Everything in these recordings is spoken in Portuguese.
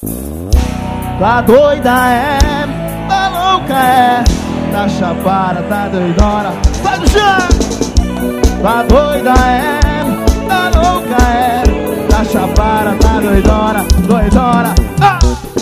Tá doida é, tá louca é, tá chapada, tá doidona. Sai do chão! Tá doida é, tá louca é, tá chapada, tá doidona, doidona. Ah!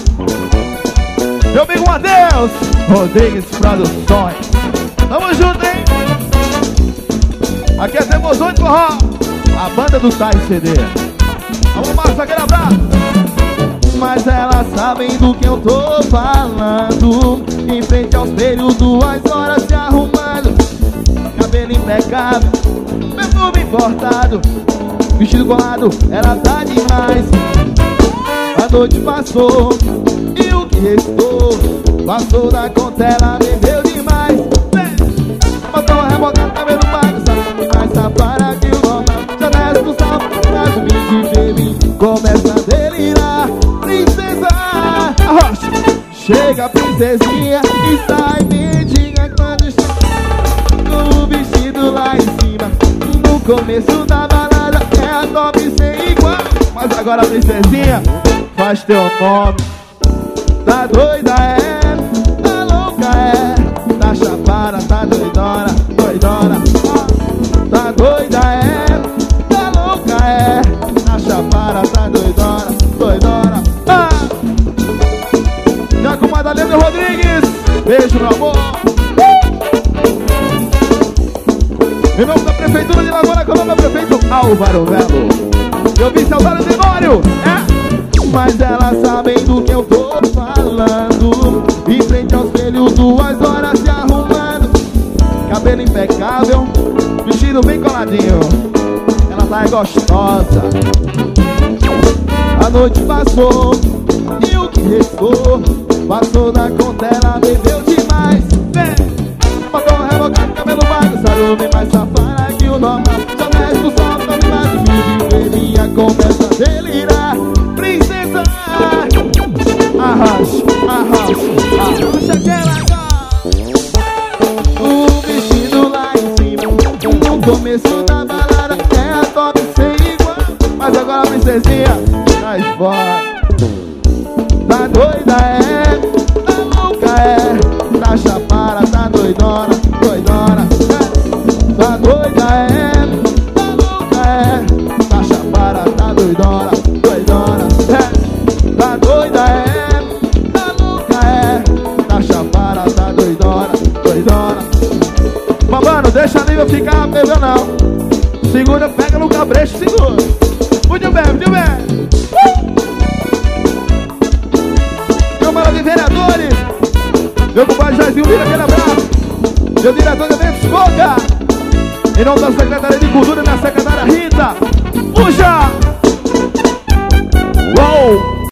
Meu amigo Matheus Rodrigues Produções, tamo junto, hein? Aqui é Temozão de Forró, a banda do Sai CD. Vamos, Marcos, aquele abraço. Mas elas sabem do que eu tô falando. Em frente ao espelho, 2 horas se arrumando, cabelo impecável, perfume importado, vestido colado, ela tá demais. A noite passou e o que restou passou da conta, ela bebeu demais. Botou rebocado, cabelo baixo, sabe mais safada que o normal. Já desce do salto, faz o bico e baby começa a delirar. Princesa, arrocha, chega princesinha e sai mendiga quando chega com o vestido lá em cima. No começo da balada é a top sem igual, mas agora princesinha faz teu nome. Tá doida é, tá louca é, tá chapada, tá doidona, doidona. Tá doida é, tá louca é, tá chapada, tá doidona, doidona. Já com Madalena Rodrigues, beijo meu amor. Em nome da Prefeitura de Lagoa, com o nome do prefeito Álvaro Melo, eu vi Saudade Tenório, é? Mas elas sabem do que eu tô falando. Em frente ao espelho, 2 horas se arrumando, cabelo impecável, vestido bem coladinho, ela tá gostosa. A noite passou e o que restou passou da conta, ela bebeu demais. Botou um rebocado, cabelo baixo, sarume mais safada que o normal. Já desce do sol, tome mais de mil e bebia começa a delirar. Princesa, arrocha, arrocha, arrocha aquela gosta. O vestido lá em cima, no começo da balada é a top sem igual, mas agora a princesinha traz fora. Tá doida é, tá louca é, tá chapada, tá doidona, doidona. Tá doida é, tá louca é, tá chapada, tá doidona, doidona. Tá doida é, tá louca é, tá chapada, tá doidona, doidona. Mas mano, deixa a língua ficar bebendo não. Segura, pega no cabresto, segura. Muito bem, muito bem. Câmara de Vereadores, meu compadre Jairzinho Lira, aquele abraço. Meu diretor de eventos, Boca. Em nome da Secretaria de Cultura e da secretária Rita, puxa!